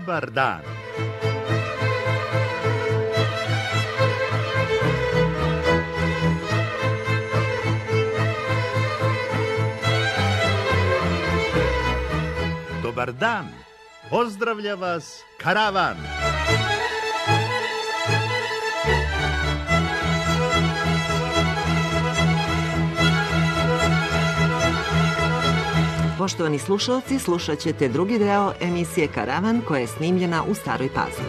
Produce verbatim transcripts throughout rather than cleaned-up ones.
Dobar dan. Dobar dan. Pozdravlja vas karavan. Poštovani slušalci, slušat ćete drugi deo emisije Karavan koja je snimljena u Staroj Pazovi.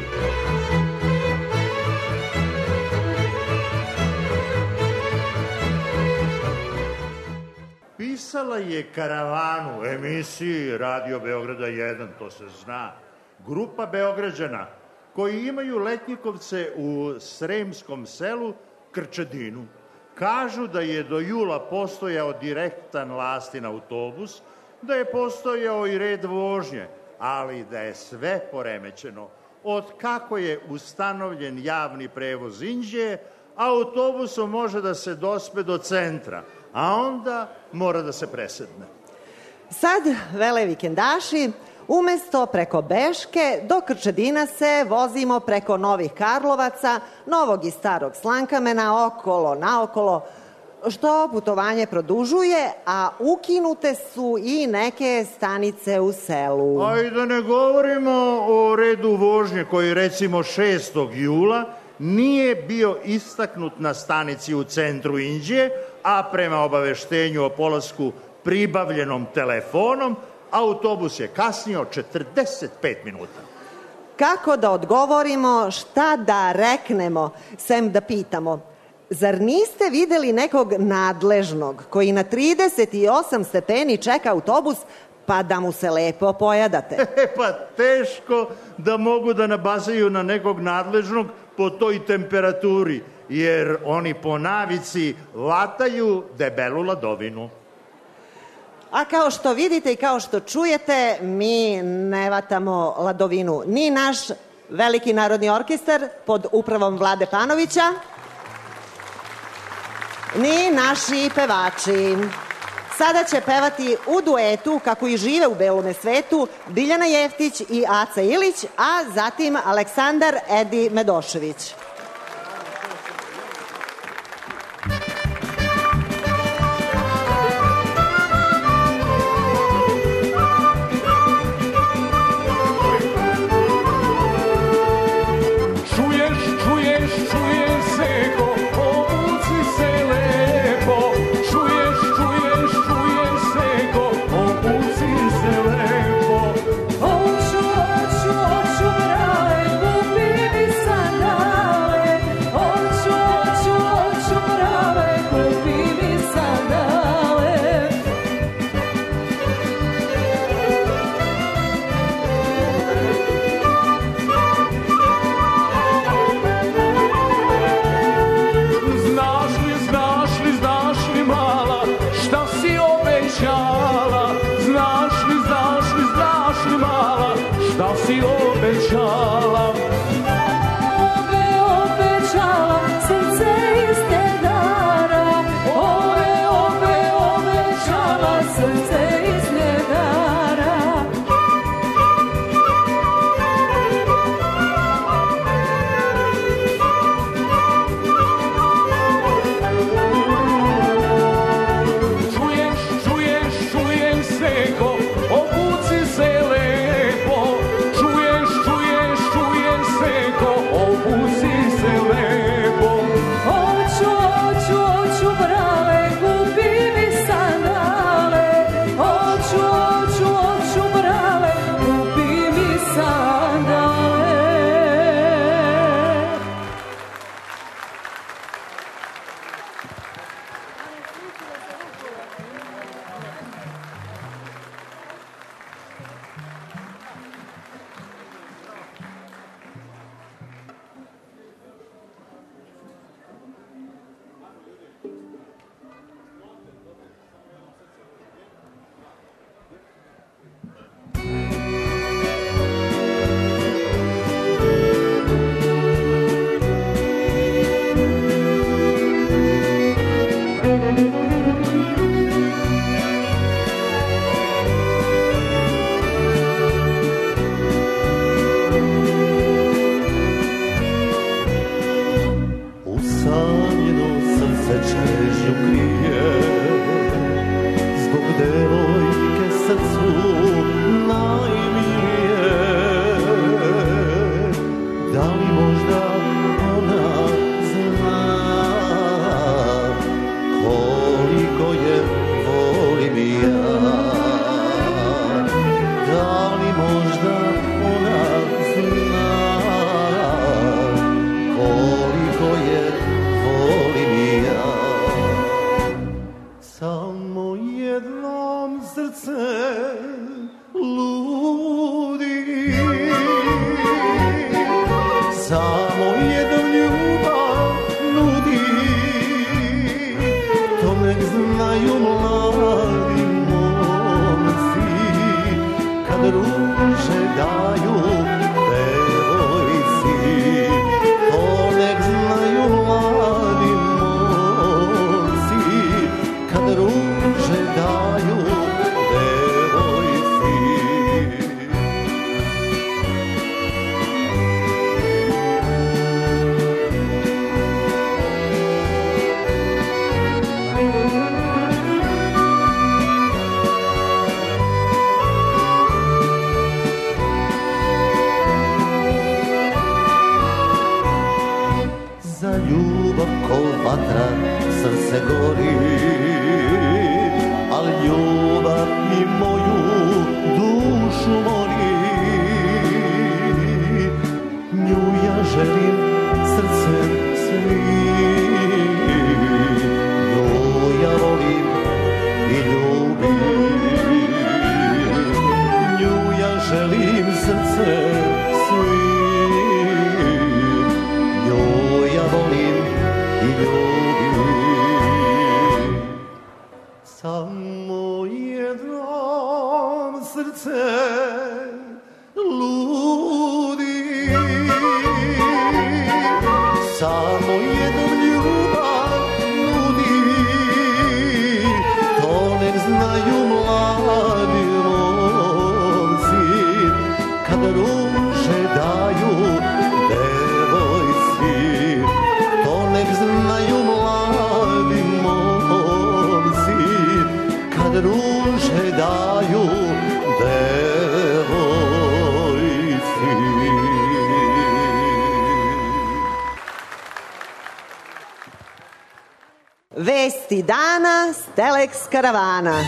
Pisala je Karavanu u emisiji Radio Beograda jedan, to se zna, grupa Beograđana koji imaju letnjikovce u Sremskom selu Krčedinu. Kažu da je do jula postojao direktan Lastin autobus, da je postojao i red vožnje, ali da je sve poremećeno. Od kako je ustanovljen javni prevoz Inđije, autobusom može da se dospe do centra, a onda mora da se presedne. Sad, vele vikendaši, umesto preko Beške, do Krčedina se vozimo preko Novih Karlovaca, Novog i Starog Slankamena, okolo, naokolo, što putovanje produžuje, a ukinute su i neke stanice u selu. A i da ne govorimo o redu vožnje koji recimo šestog jula nije bio istaknut na stanici u centru Inđije, a prema obaveštenju o polasku pribavljenom telefonom, autobus je kasnio četrdeset pet minuta. Kako da odgovorimo, šta da reknemo, sem da pitamo? Zar niste videli nekog nadležnog koji na trideset osam stepeni čeka autobus, pa da mu se lepo pojadate? E, pa teško da mogu da nabazaju na nekog nadležnog po toj temperaturi, jer oni po navici vataju debelu ladovinu. A kao što vidite i kao što čujete, mi ne vatamo ladovinu. Ni naš veliki narodni orkestar pod upravom Vlade Panovića, ni naši pevači. Sada će pevati u duetu, kako i žive u belome svetu, Biljana Jeftić i Aca Ilić, a zatim Aleksandar Edi Medošević. srce ludi. Samo jedan ljubav nudi, to nek znaju mladi momci, kad ruže daju devojci. To nek znaju mladi momci, kad ruže daju devojci. Za ljubav ko vatra srce gori, al ljubav i moju dušu mori. Nju ja želim srcem svim, nju ja volim i ljubim. Nju ja želim srcem svim, nju ja volim i ljubim. Samo jednom srce ludi, samo jednom ljubav nudi, to nek znaju mladi momci, kad ruže daju devojci. To nek znaju mladi momci, kad ruže daju devojci. Vesti dana s Telex karavana.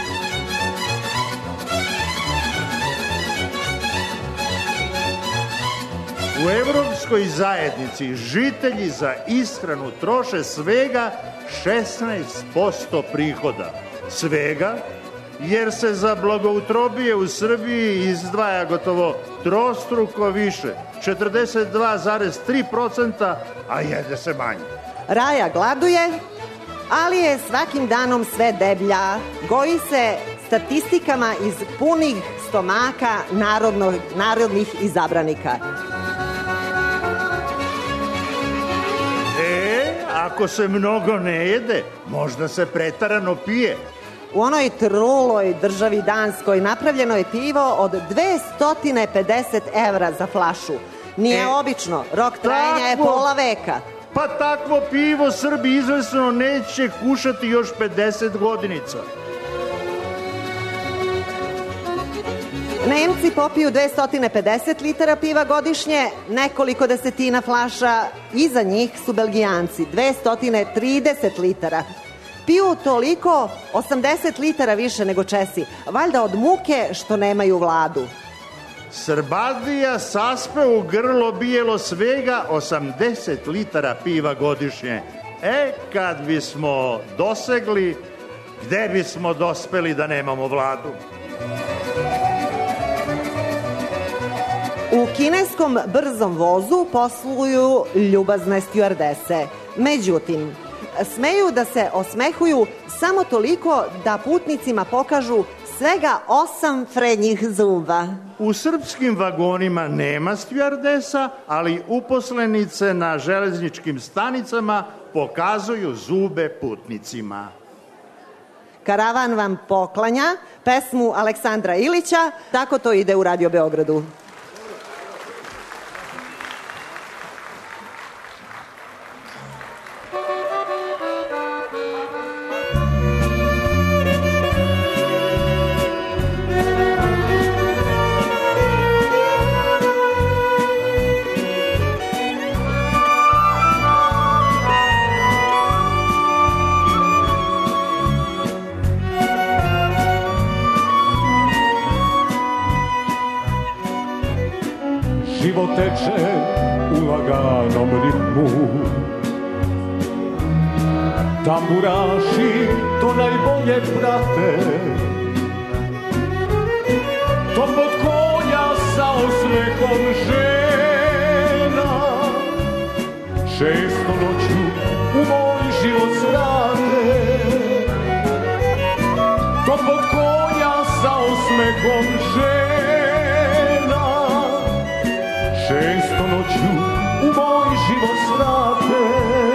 U Evropskoj zajednici žitelji za ishranu troše svega šesnaest posto prihoda. Svega, jer se za blagoutrobije u Srbiji izdvaja gotovo trostruko više, četrdeset dva zarez tri posto, a jede se manje. Raja gladuje, ali je svakim danom sve deblja. Goji se statistikama iz punih stomaka narodno, narodnih izabranika. E, ako se mnogo ne jede, možda se pretarano pije. U onoj truloj državi Danskoj napravljeno je pivo od dvesta pedeset evra za flašu. Nije e, obično, rok trajanja je pola veka. Pa takvo pivo Srbi izvesno neće kušati još pedeset godinica. Nemci popiju dvesta pedeset litara piva godišnje, nekoliko desetina flaša, iza njih su Belgijanci, dvesta trideset litara. Piju toliko, osamdeset litara više nego Česi, valjda od muke što nemaju vladu. Srbadija saspe u grlo bijelo svega osamdeset litara piva godišnje. E, kad bismo dosegli, gde bismo dospeli da nemamo vladu? U kineskom brzom vozu posluju ljubazne stjuardese. Međutim, smeju da se osmehuju samo toliko da putnicima pokažu svega osam prednjih zuba. U srpskim vagonima nema stjuardesa, ali uposlenice na železničkim stanicama pokazuju zube putnicima. Karavan vam poklanja pesmu Aleksandra Ilića, tako to ide u Radio Beogradu. Život teče u laganom ritmu, tamburaši to najbolje prate. osmehom žena, često noću u moj život svrate. To pod konja sa osmehom žena, često noću u moj život svrate.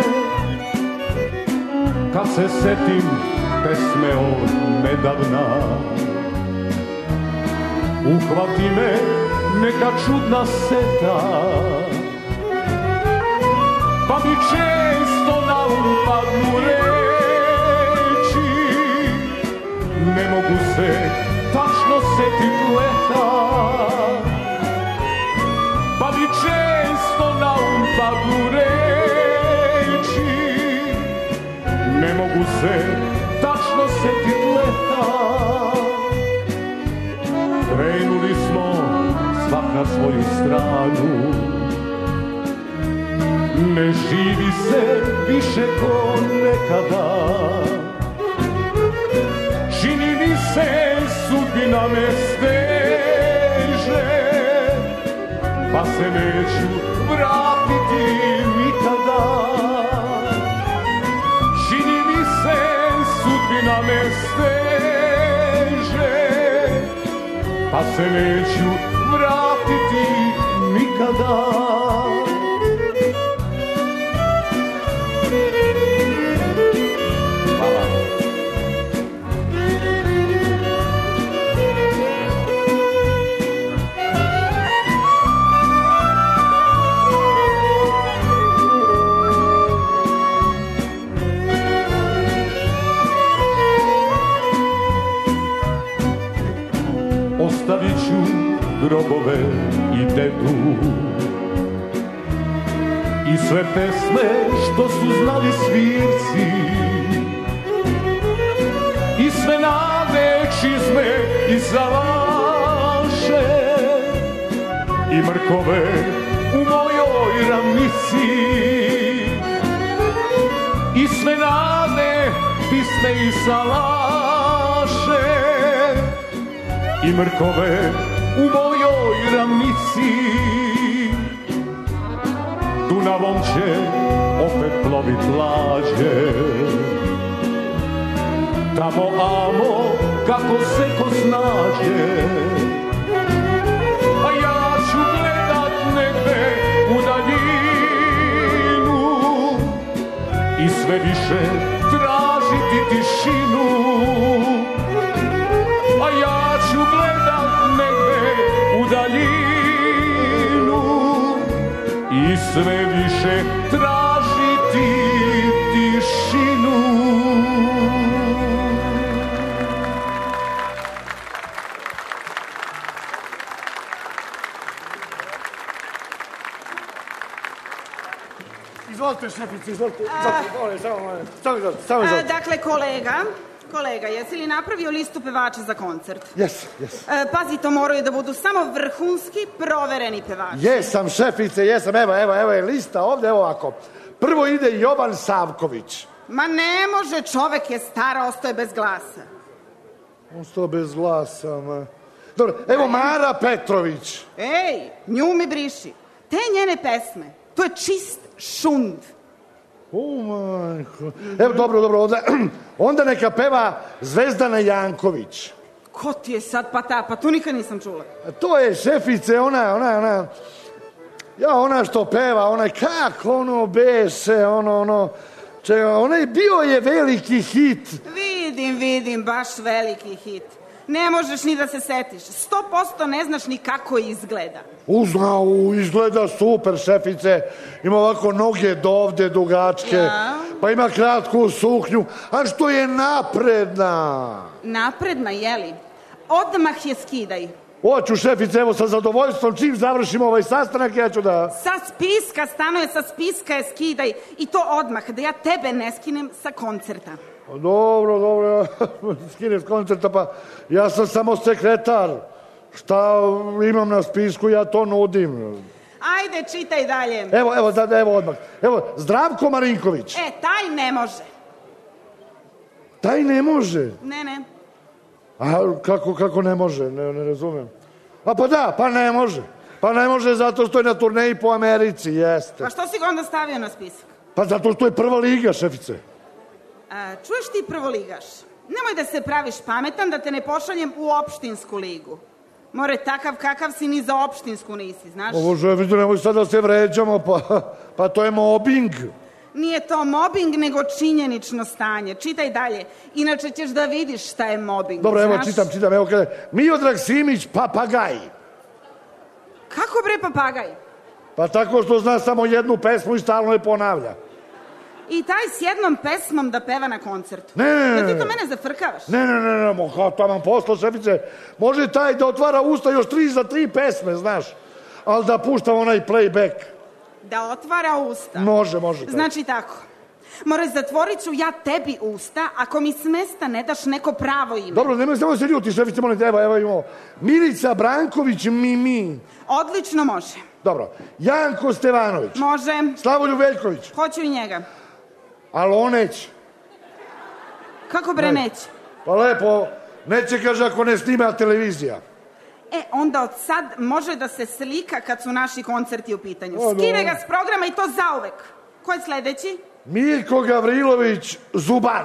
Kad se setim pesme od nedavna, uhvati me neka čudna seta, pa mi često na um padnu reči, ne mogu se tačno setit leta, pa mi često na um padnu reči, ne mogu se tačno setit leta. Krenuli smo svak na svoju stranu, ne živi se više ko nekada. Čini mi se sudbina me steže, pa se neću vratiti nikada. Čini mi se sudbina me steže, pa se neću vratiti nikada. Hvala. Ostavit ću grobove i dedu i sve pesme što su znali svirci, i sve nade čizme i salaše, i mrkove u mojoj ravnici, i sve nade pisme i salaše, i mrkove u mojoj ravnici. Dunavom će opet plovit lađe, tamo amo kako se ko snađe. A ja ću gledat negde u daljinu i sve više tražiti tišinu. A ja ću gledat negde u daljinu i sve više tražiti tišinu. Izvolite, šefice, izvolite. Samo izvolite, samo izvolite. Dakle, kolega, Kolega, jesi li napravio listu pevača za koncert? Jes, jes. Pazi, to moraju da budu samo vrhunski provereni pevači. Jesam, šefice, jesam. Evo, evo, evo je lista ovde, evo ovako. Prvo ide Jovan Savković. Ma ne može, čovek je star, ostao je bez glasa. Ostao bez glasa, ma. Dobro, evo Mara Petrović. Ej, nju mi briši. Te njene pesme, to je čist šund. O, majko. Evo, dobro, dobro, onda, onda neka peva Zvezdana Janković. Ko ti je sad pa ta? Pa tu nikad nisam čula. A to je šefice, ona, ona, ona, ja, ona što peva, ona, kako ono beše, ono, ono, čega, onaj bio je veliki hit. Vidim, vidim, baš veliki hit. Ne možeš ni da se setiš. Sto posto ne znaš ni kako izgleda. Uznao, izgleda super, šefice. Ima ovako noge do ovde dugačke. Ja. Pa ima kratku suknju. A što je napredna? Napredna, jeli? Odmah je skidaj. Hoću, šefice, evo sa zadovoljstvom. Čim završimo ovaj sastanak, ja ću da... Sa spiska, stanuje sa spiska je skidaj. I to odmah, da ja tebe ne skinem sa koncerta. Dobro, dobro, skinem s koncerta, pa ja sam samo sekretar. Šta imam na spisku, ja to nudim. Ajde, čitaj dalje. Evo, evo, da, evo odmah. Evo, Zdravko Marinković. E, taj ne može. Taj ne može? Ne, ne. A kako, kako ne može? Ne, ne razumem. A pa da, pa ne može. Pa ne može zato što je na turneji po Americi, jeste. Pa što si ga onda stavio na spisak? Pa zato što je prva liga, šefice. A, čuješ ti prvoligaš? Nemoj da se praviš pametan da te ne pošaljem u opštinsku ligu. More, takav kakav si ni za opštinsku nisi, znaš? Ovo šefice, nemoj sad da se vređamo, pa, pa to je mobbing. Nije to mobbing, nego činjenično stanje. Čitaj dalje. Inače ćeš da vidiš šta je mobbing, Dobro, znaš? evo, čitam, čitam, evo kada... Miodrag Simić, papagaj. Kako bre papagaj? Pa tako što zna samo jednu pesmu i stalno je ponavlja. I taj s jednom pesmom da peva na koncertu. Ne, ne, ne. Da ti to mene zafrkavaš? Ne, ne, ne, ne, mo, kao taman poslo, šefice. Može taj da otvara usta još tri za tri pesme, znaš. Ali da puštam onaj playback. Da otvara usta? Može, može. Taj. Znači tako. More, zatvorit ću ja tebi usta ako mi s mesta ne daš neko pravo ime. Dobro, nemoj samo se ljuti, šefice, molim te, evo, evo imamo. Milica Branković, Mimi. Odlično može. Dobro. Janko Stevanović. Može. Slavoljub Veljković. Hoću i njega. Aloneć. Kako bre Ne. neće? Pa lepo, neće, kaže, ako ne snima televizija. E, onda od sad može da se slika kad su naši koncerti u pitanju. O, Skine dobro. ga s programa i to zauvek. Ko je sledeći? Miljko Gavrilović, Zubar.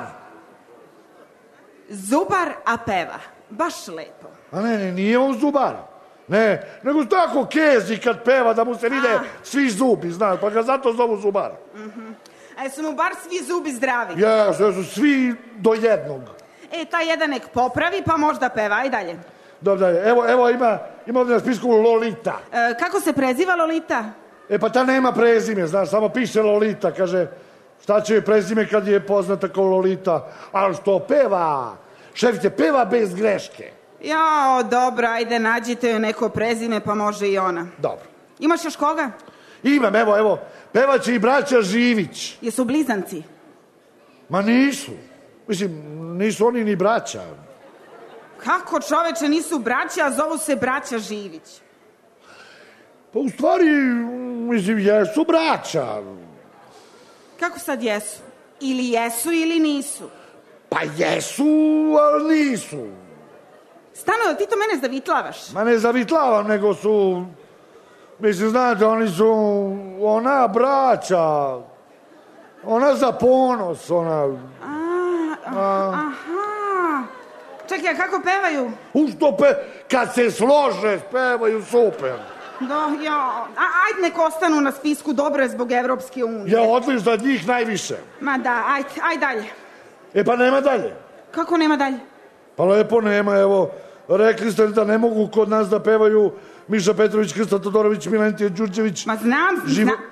Zubar, a peva. Baš lepo. A ne, ne, nije on Zubar. Ne, nego tako kezi kad peva da mu se vide A. svi zubi, znaš, pa ga zato zovu Zubar. A jesu mu bar svi zubi zdravi? Ja, sve su svi do jednog. E, taj jedan nek popravi, pa možda peva. Aj dalje. Dobro, evo, evo ima, ima ovdje na spisku Lolita. E, kako se preziva Lolita? E pa ta nema prezime, znaš, samo piše Lolita, kaže, šta će joj prezime kad je poznata kao Lolita, ali što peva, šefice, peva bez greške. Jao, dobro, ajde, nađite joj neko prezime, pa može i ona. Dobro. Imaš još koga? Imam, evo, evo, pevaće i braća Živić. Jesu blizanci? Ma nisu. Mislim, nisu oni ni braća. Kako, čoveče, nisu braća, a zovu se braća Živić? Pa u stvari, mislim, jesu braća. Kako sad jesu? Ili jesu ili nisu? Pa jesu, ali nisu. Stano, ti to mene zavitlavaš? Ma ne zavitlavam, nego su... Mislim, znate, oni su... Ona braća. Ona za ponos, ona... A, a, aha. Čekaj, a kako pevaju? U što pe... Kad se slože, pevaju super. Do, ja, a, ajde nek ostanu na spisku, dobro je zbog Evropske unije. Ja odliš za njih najviše. Ma da, ajde, ajde dalje. E pa nema dalje. Kako nema dalje? Pa lepo nema, evo. Rekli ste da ne mogu kod nas da pevaju Miša Petrović, Krsta Todorović, Milentije Đurđević. Ma znam, Živo... zna...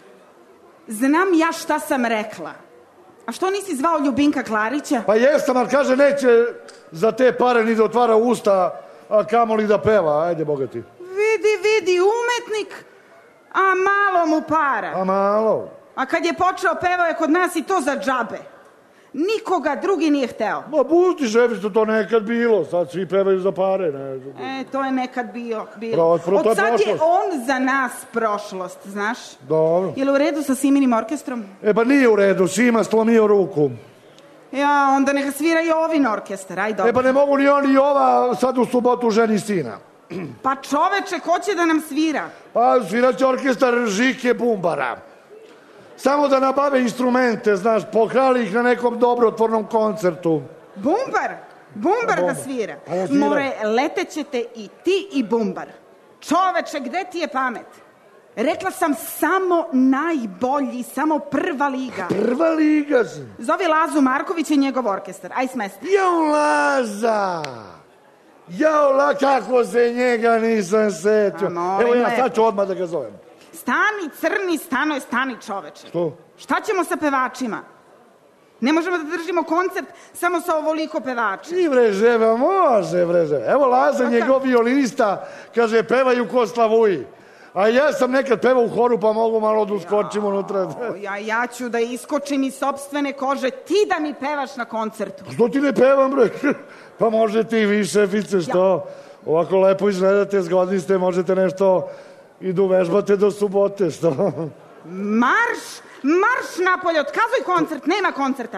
znam ja šta sam rekla. A što nisi zvao Ljubinka Klarića? Pa jesam, ali kaže neće za te pare ni da otvara usta, a kamoli da peva, ajde bogati. Vidi, vidi, umetnik, a malo mu para. A malo. A kad je počeo, pevao je kod nas i to za džabe. Nikoga drugi nije hteo. Ma pusti, šefice, to nekad bilo, sad svi pevaju za pare. Ne. E, to je nekad bio. bilo. Pro, pro, to je Od sad je prošlost. on za nas prošlost, znaš? Dobro. Je li u redu sa Siminim orkestrom? E pa nije u redu, Sima slomio ruku. Ja, onda neka svira i Ovin orkestar, aj dobro. E pa ne mogu ni on ni ova sad u subotu ženi sina. Pa čoveče, ko će da nam svira? Pa sviraće orkestar Žike Bumbara. Samo da nabave instrumente, znaš, pokrali ih na nekom dobrotvornom koncertu. Bumbar? Bumbar da svira? Pa da svira. More, letećete i ti i Bumbar. Čoveče, gde ti je pamet? Rekla sam samo najbolji, samo prva liga. Prva liga si. Zovi Lazu Markovića i njegov orkestar. Aj smesti. Jao, Laza! Jao, la, kako se njega nisam setio. A, molim Evo ja lepo. sad ću odmah da ga zovem. Stani, crni, stano, stani čoveče. Što? Šta ćemo sa pevačima? Ne možemo da držimo koncert samo sa ovoliko pevača. I vreževa, može vreževa. Evo Laza, Pa njegov kako? violinista, kaže, pevaju ko Slavuji. A ja sam nekad pevao u horu, pa mogu malo da uskočim unutra. O, ja, ja ću da iskočim iz sopstvene kože, ti da mi pevaš na koncertu. Što ti ne pevam, bre? Pa možete i vi, šefice, što? Ovako lepo izgledate, zgodni ste, možete nešto i da uvežbate do subote, što? Marš, marš napolje, otkazuj koncert, nema koncerta.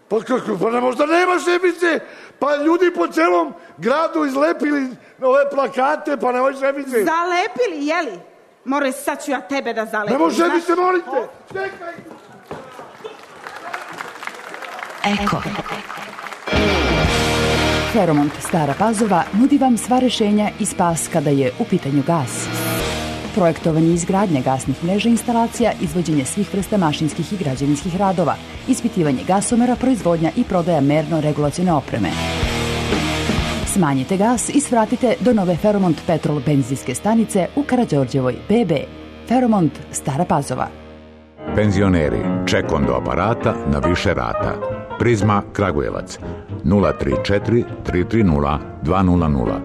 Pa kako, pa ne možda nemaš emisije, pa ljudi po celom gradu izlepili ove plakate, pa ne možeš emisije. Zalepili, jeli? More, sad ću ja tebe da zalepim. Ne može emisije, molite. Čekaj. Eko. Feromont Stara Pazova nudi vam sva rešenja i spas kada je u pitanju gas. Projektovanje i izgradnja gasnih mreža i instalacija, izvođenje svih vrsta mašinskih i građevinskih radova, ispitivanje gasomera, proizvodnja i prodaja merno-regulacione opreme. Smanjite gas i svratite do nove Feromont Petrol benzinske stanice u Karađorđevoj B B. Feromont Stara Pazova. Penzioneri, čekom do aparata na više rata. Prizma Kragujevac nula tri četiri tri tri nula dva nula nula.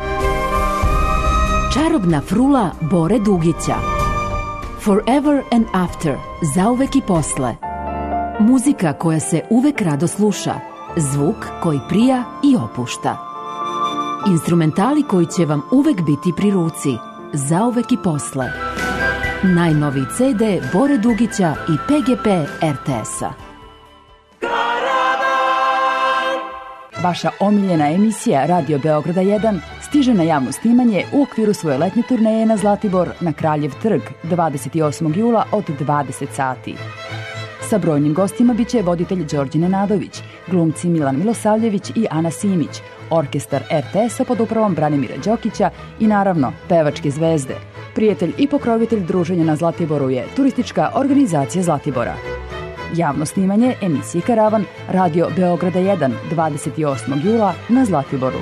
Čarobna frula Bore Dugića. Forever and After, zauvek i posle. Muzika koja se uvek rado sluša, zvuk koji prija i opušta. Instrumentali koji će vam uvek biti pri ruci, zauvek i posle. Najnoviji C D Bore Dugića i P G P R T S-a. Vaša omiljena emisija Radio Beograda jedan stiže na javno snimanje u okviru svoje letnje turneje na Zlatibor na Kraljev trg dvadeset osmog jula od dvadeset sati. Sa brojnim gostima biće voditelj Đorđe Nenadović, glumci Milan Milosavljević i Ana Simić, orkestar R T S-a pod upravom Branimira Đokića i naravno pevačke zvezde. Prijatelj i pokrovitelj druženja na Zlatiboru je turistička organizacija Zlatibora. Javno snimanje emisije Karavan Radio Beograda jedan dvadeset osmog jula na Zlatiboru.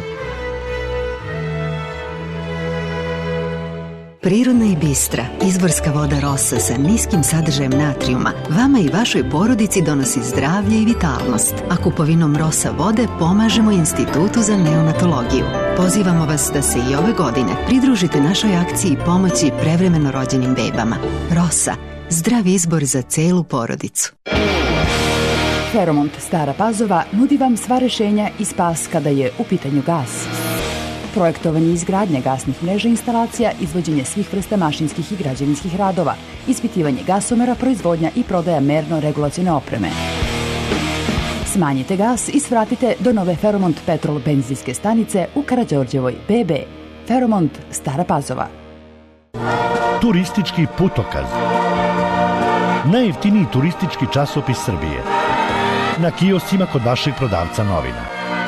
Prirodna i bistra, izvorska voda Rosa sa niskim sadržajem natrijuma vama i vašoj porodici donosi zdravlje i vitalnost. A kupovinom Rosa vode pomažemo Institutu za neonatologiju. Pozivamo vas da se i ove godine pridružite našoj akciji pomoći prevremeno rođenim bebama. Rosa, zdrav izbor za celu porodicu. Feromont Stara Pazova nudi vam sva rešenja i spas kada je u pitanju gas. Projektovanje i izgradnja gasnih mreža i instalacija, izvođenje svih vrsta mašinskih i građevinskih radova, ispitivanje gasomera, proizvodnja i prodaja merno-regulacione opreme. Smanjite gas i svratite do nove Feromont Petrol benzinske stanice u Karađorđevoj B B. Feromont Stara Pazova. Turistički putokaz. Najjeftiniji turistički časopis Srbije. Na kioscima kod vašeg prodavca novina.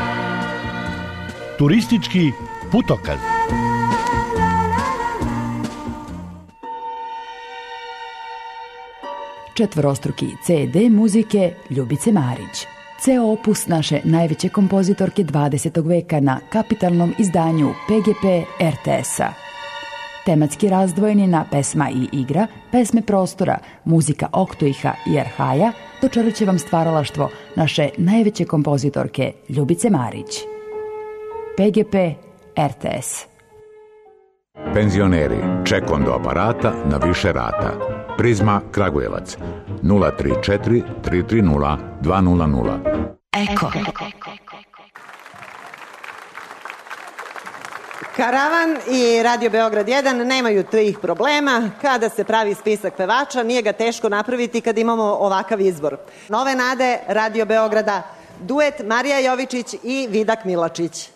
Turistički putokaz. Četvorostruki C D muzike Ljubice Marić. Ceo opus naše najveće kompozitorke dvadesetog veka na kapitalnom izdanju P G P R T S-a. Tematski razdvojeni na pesma i igra, pesme prostora, muzika Oktoiha i Erhaja, dočarat će vam stvaralaštvo naše najveće kompozitorke Ljubice Marić. P G P R T S. Penzioneri, čekom do aparata na više rata. Prizma Kragujevac nula tri četiri tri tri nula dva nula nula. Eko. Karavan i Radio Beograd jedan nemaju tih problema. Kada se pravi spisak pevača, nije ga teško napraviti kad imamo ovakav izbor. Nove nade Radio Beograda, duet Marija Jovičić i Vidak Milačić.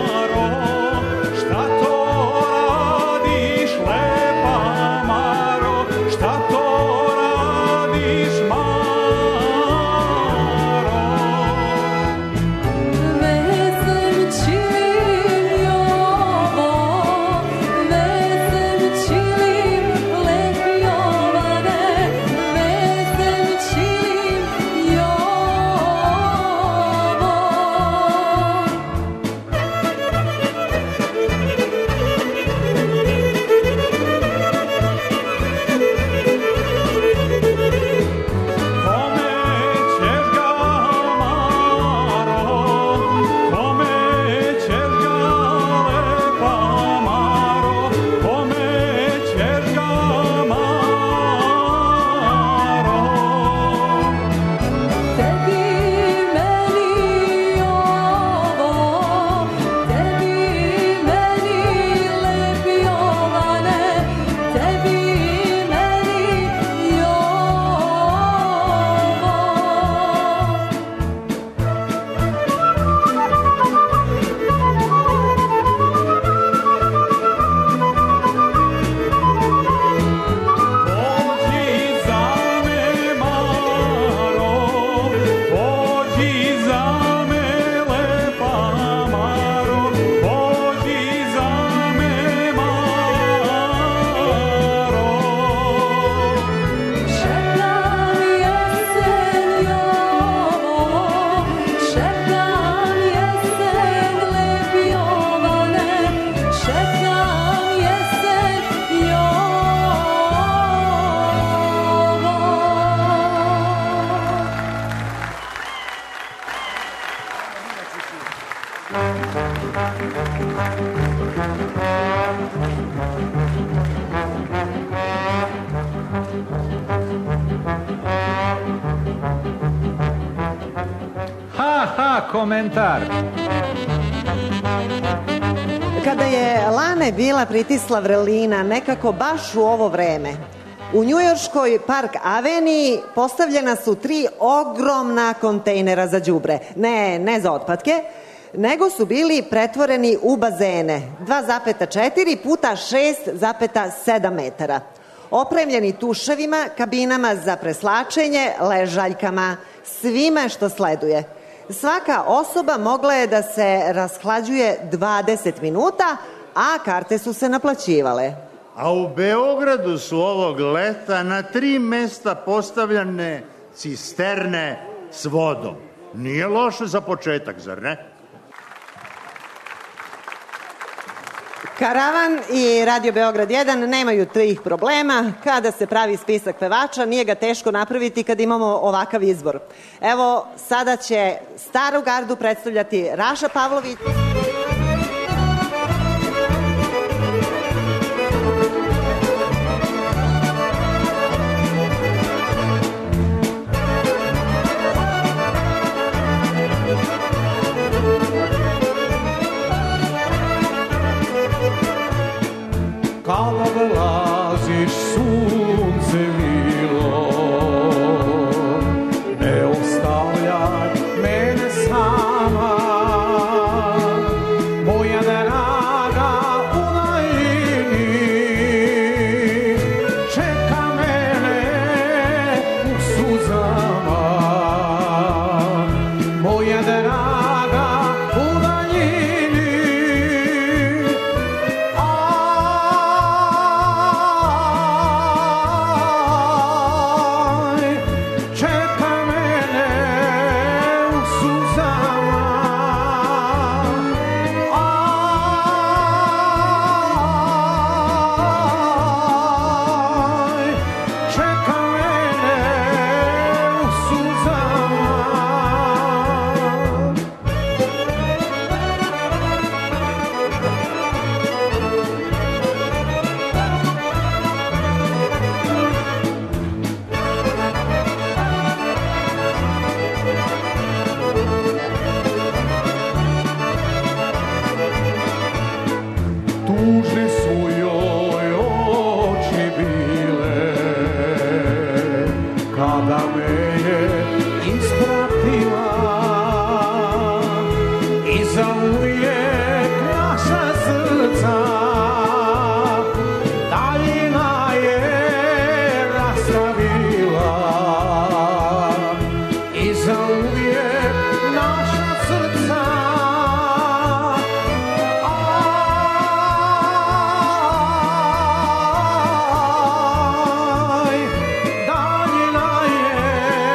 Šta to radiš, lepa Maro? ja komentar. Kada je Lane bila pritisla vrelina nekako baš u ovo vreme, u njujorškoj Park Aveniji postavljena su tri ogromna kontejnera za đubre. Ne, ne za otpadke, nego su bili pretvoreni u bazene. dva zarez četiri puta šest zarez sedam metara. Opremljeni tuševima, kabinama za preslačenje, ležaljkama, svime što sleduje. Svaka osoba mogla je da se rashlađuje dvadeset minuta, a karte su se naplaćivale. A u Beogradu su ovog leta na tri mesta postavljane cisterne s vodom. Nije loše za početak, zar ne? Karavan i Radio Beograd jedan nemaju tih problema. Kada se pravi spisak pevača, nije ga teško napraviti kad imamo ovakav izbor. Evo, sada će staru gardu predstavljati Raša Pavlović. Kada dolaziš sunce milo, ne ostavljaj mene sama, moja draga u daljini, čeka mene u suzama, moja draga u daljini. Tužne su joj oči bile kada me je ispratila i zauvijek naša srca daljina je rastavila i zauvijek naša srca. Daljina je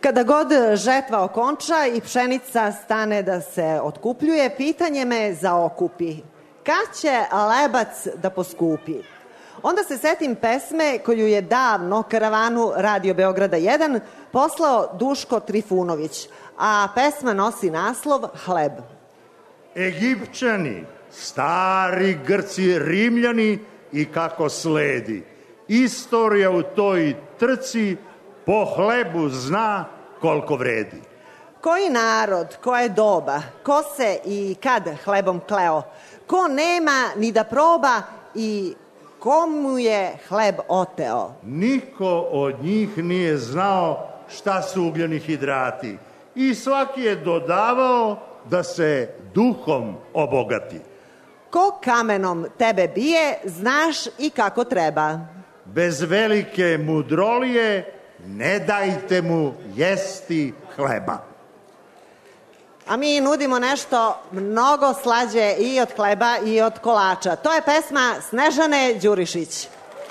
Kada god žetva okonča i pšenica stane da se otkupljuje, pitanje me zaokupi. Kad će lebac da poskupi? Onda se setim pesme koju je davno karavanu Radio Beograda jedan poslao Duško Trifunović, a pesma nosi naslov Hleb. Egipćani, stari Grci, Rimljani i kako sledi. Istorija u toj trci po hlebu zna koliko vredi. Koji narod, koje doba, ko se i kad hlebom kleo, ko nema ni da proba i komu je hleb oteo? Niko od njih nije znao šta su ugljeni hidrati i svaki je dodavao da se duhom obogati. Ko kamenom tebe bije, znaš i kako treba. Bez velike mudrolije ne dajte mu jesti hleba. A mi nudimo nešto mnogo slađe i od hleba i od kolača. To je pesma Snežane Đurišić.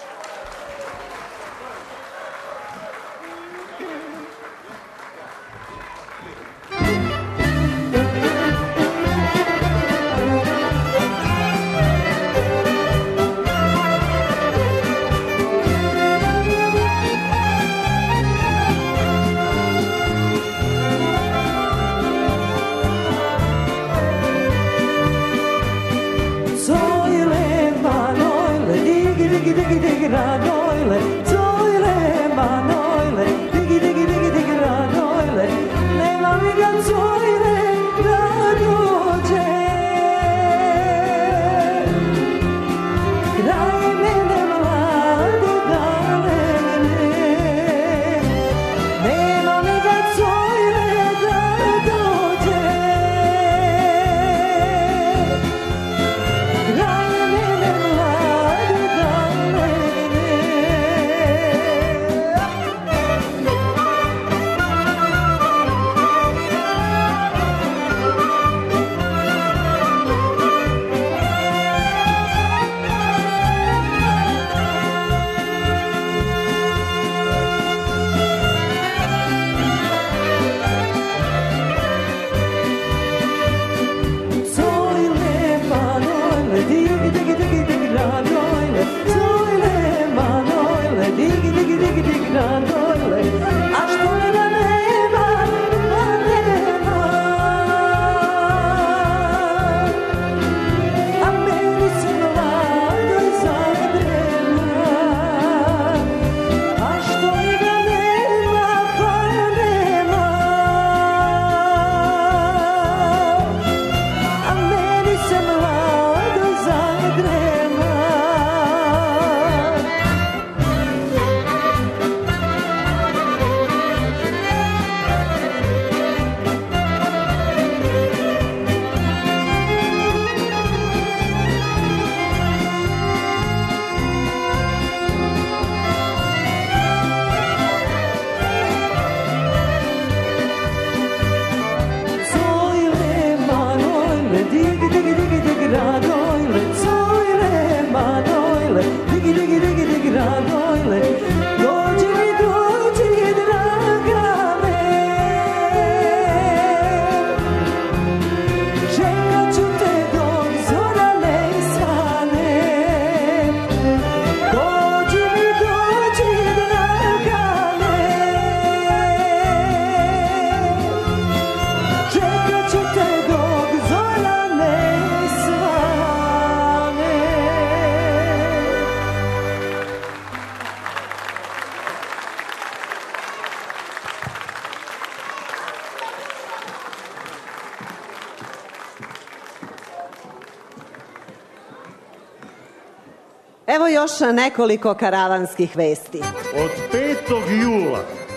Evo još nekoliko karavanskih vesti. Od petog jula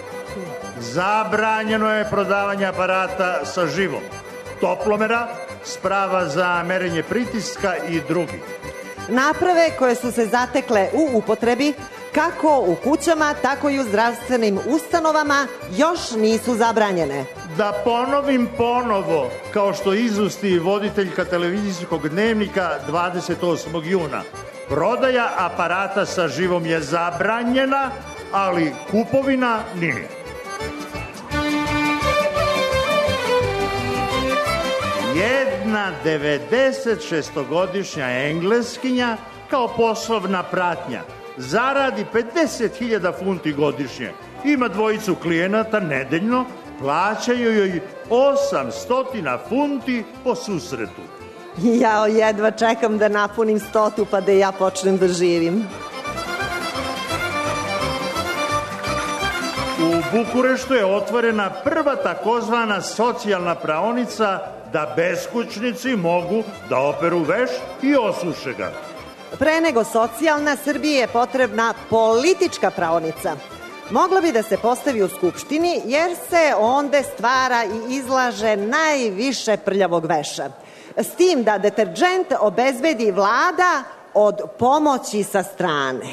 zabranjeno je prodavanje aparata sa živom, toplomera, sprava za merenje pritiska i drugi. Naprave koje su se zatekle u upotrebi, kako u kućama, tako i u zdravstvenim ustanovama, još nisu zabranjene. Da ponovim ponovo, kao što izusti voditeljka televizijskog dnevnika dvadeset osmog juna. Prodaja aparata sa živom je zabranjena, ali kupovina nije. jedna devedeset šestogodišnja Engleskinja kao poslovna pratnja zaradi pedeset hiljada funti godišnje. Ima dvojicu klijenata nedeljno, plaćaju joj osamsto funti po susretu. Jao, jedva čekam da napunim stotu pa da ja počnem da živim. U Bukureštu je otvorena prva takozvana socijalna praonica da beskućnici mogu da operu veš i osuše ga. Pre nego socijalna, Srbiji je potrebna politička praonica. Mogla bi da se postavi u Skupštini jer se onde stvara i izlaže najviše prljavog veša. S tim da deterđent obezbedi vlada od pomoći sa strane.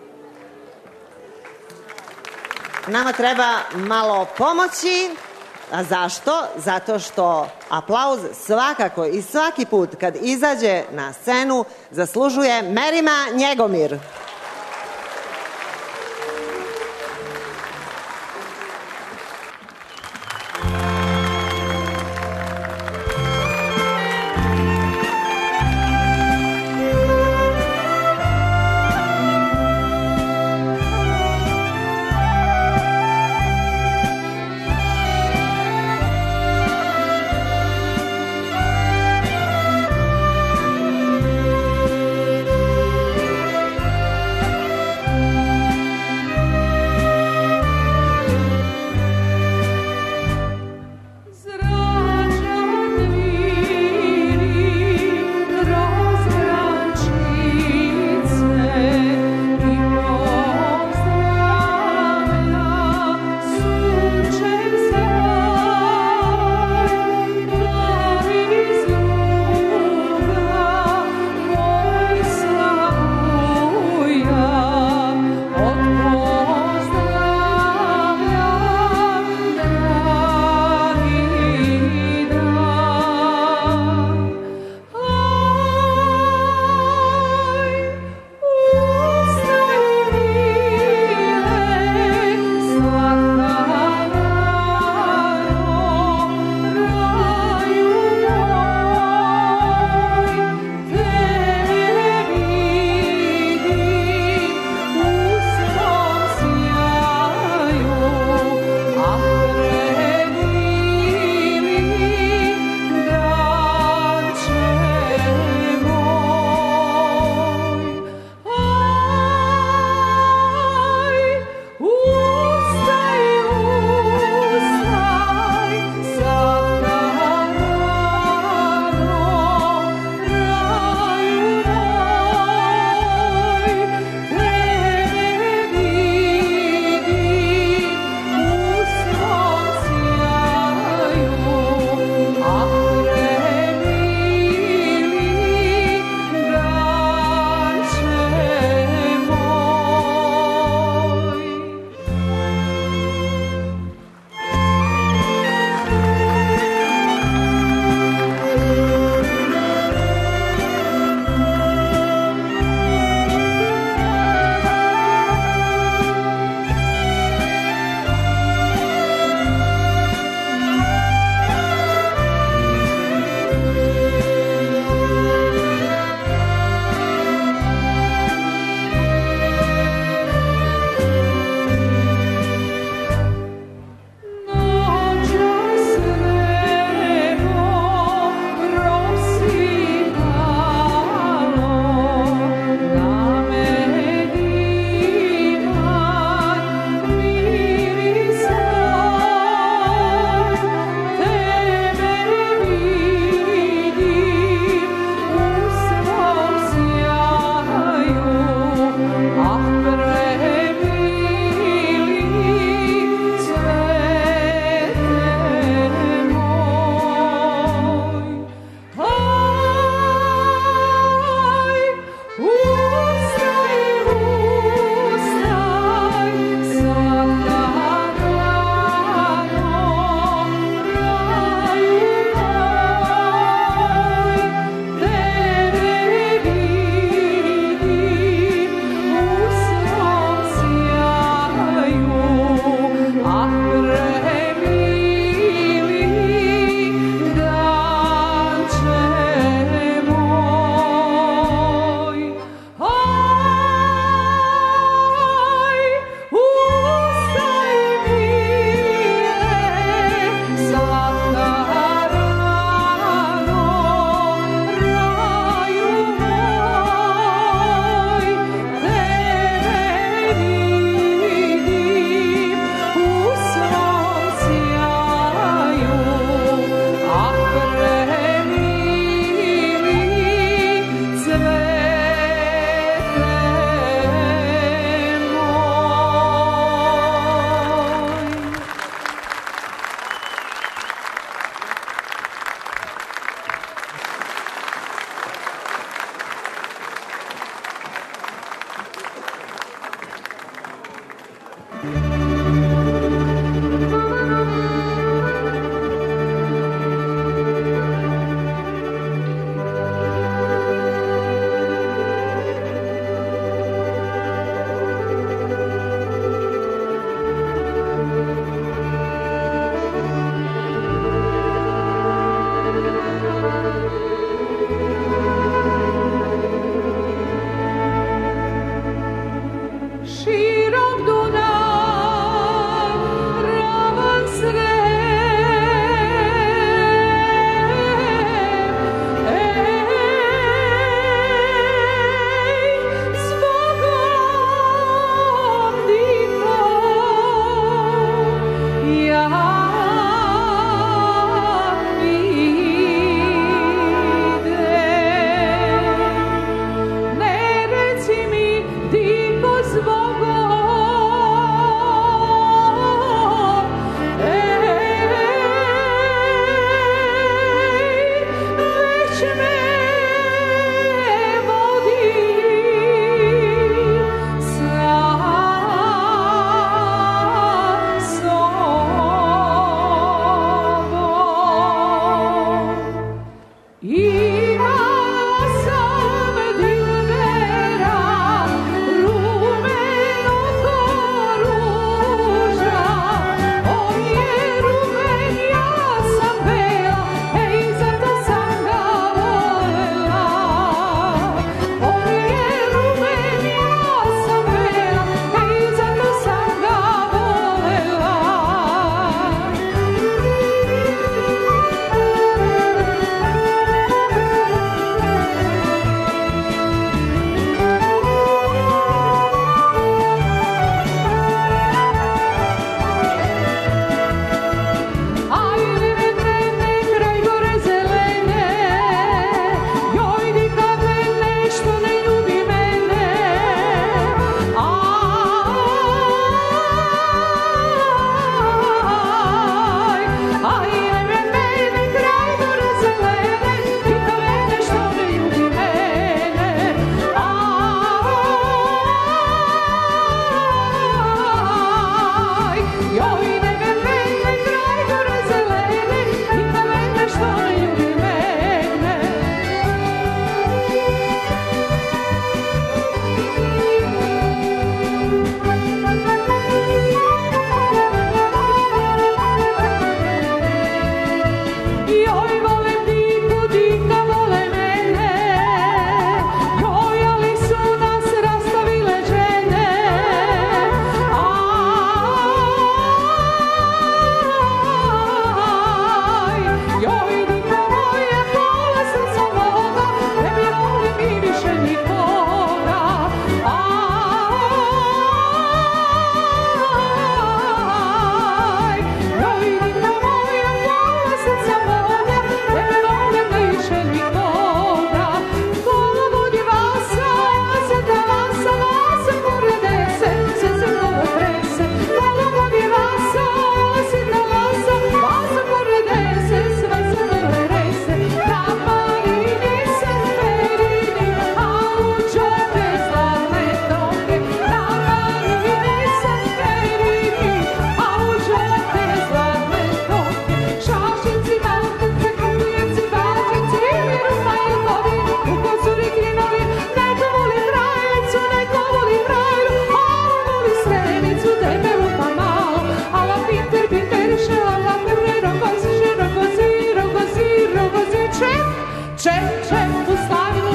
Nama treba malo pomoći. A zašto? Zato što aplauz svakako i svaki put kad izađe na scenu zaslužuje Merima Njegomir.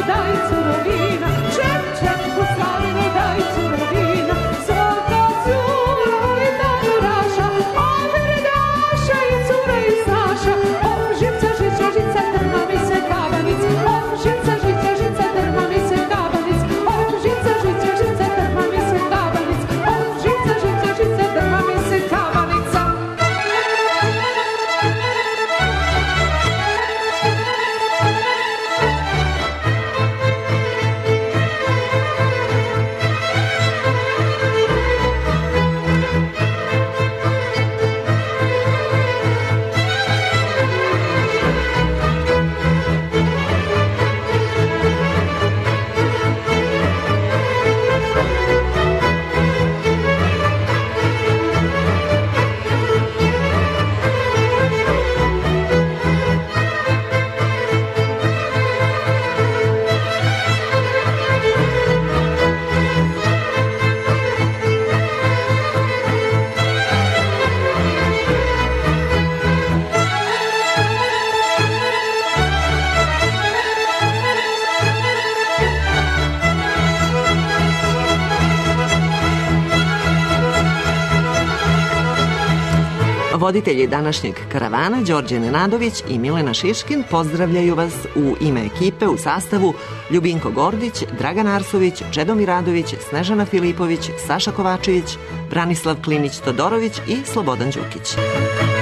Voditelji današnjeg karavana, Đorđe Nenadović i Milena Šiškin, pozdravljaju vas u ime ekipe u sastavu Ljubinko Gordić, Dragan Arsović, Čedomir Radović, Snežana Filipović, Saša Kovačević, Branislav Klinić-Todorović i Slobodan Đukić.